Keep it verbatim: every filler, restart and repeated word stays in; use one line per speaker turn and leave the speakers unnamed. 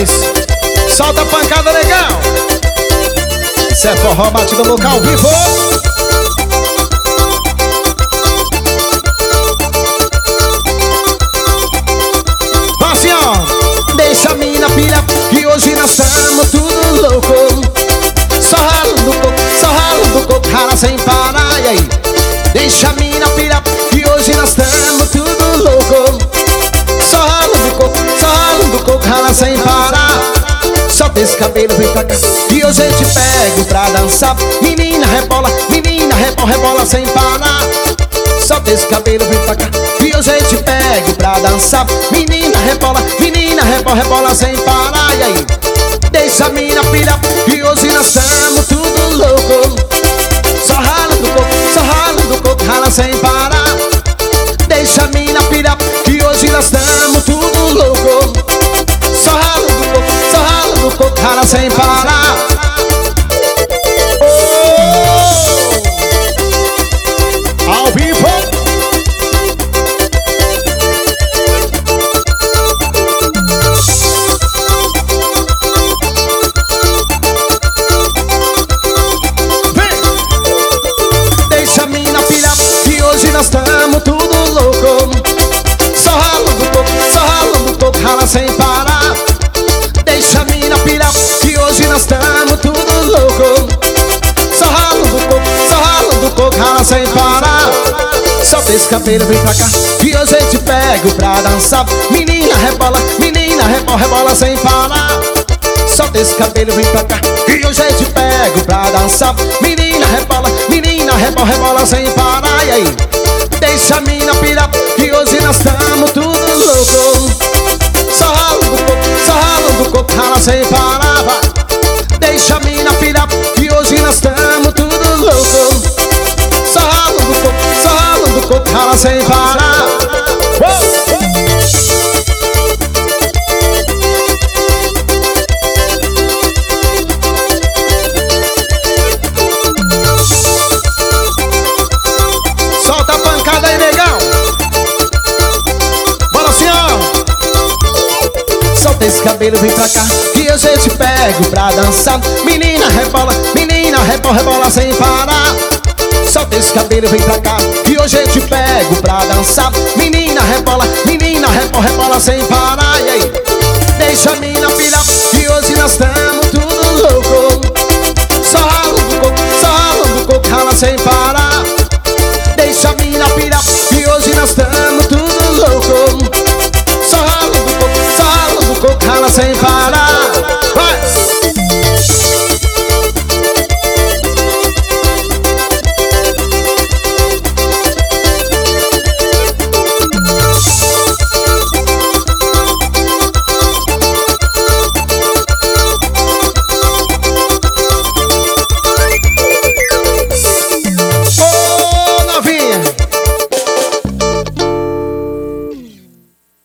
dois. Solta a pancada legal. Isso é forró batido louca ao vivo. Assim ó. Deixa a mina pilha, que hoje nós tamo tudo louco. Só ralo do coco, só ralo do coco, rala sem parar. E aí? Deixa a mina pilha, que hoje nós tamo tudo louco. Só ralo do coco, só ralo do coco, rala sem parar. Solta esse cabelo, vem pra cá, que hoje eu te pego pra dançar. Menina rebola, menina rebola, rebola sem parar. Solta esse cabelo, vem pra cá, que hoje eu te pego pra dançar. Menina rebola, menina rebola, rebola sem parar. E aí? Deixa a mina pilha, que hoje nós tamo tudo louco. Só rala do coco, só rala do coco, rala sem parar. Deixa a mina pilha, que hoje nós tamo tudo louco. Só rala do coco, só rala do coco, rala sem parar. Oh! Ao vivo! Nós tamo tudo louco. Só ralo do coco, só ralo do coco, rala sem parar. Deixa a mina pirar, que hoje nós tamo tudo louco. Só ralo do coco, só ralo do coco, rala sem parar. Solta esse cabelo, vem pra cá, que hoje eu te pego pra dançar. Menina rebola, menina rebola, rebola sem parar. Solta esse cabelo, vem pra cá, que hoje eu te pego pra dançar. Menina rebola, menina rebola, rebola sem parar. E aí? Deixa a mina pirar, que hoje nós tamo tudo louco. Só ralo do coco, só ralo do coco, rala sem parar. Vai. Deixa a mina pirar, que hoje nós tamo tudo louco. Só ralo do coco, só ralo do coco, rala sem parar. Oh! Solta a pancada aí, negão. Bora assim, ó. Solta esse cabelo, vem pra cá, que hoje eu te pego pra dançar. Menina rebola, menina rebola, rebola sem parar. Solta esse cabelo, vem pra cá, que hoje eu te pego pra dançar. Menina rebola, menina rebola, rebola sem parar. E aí? Deixa a mina pilha,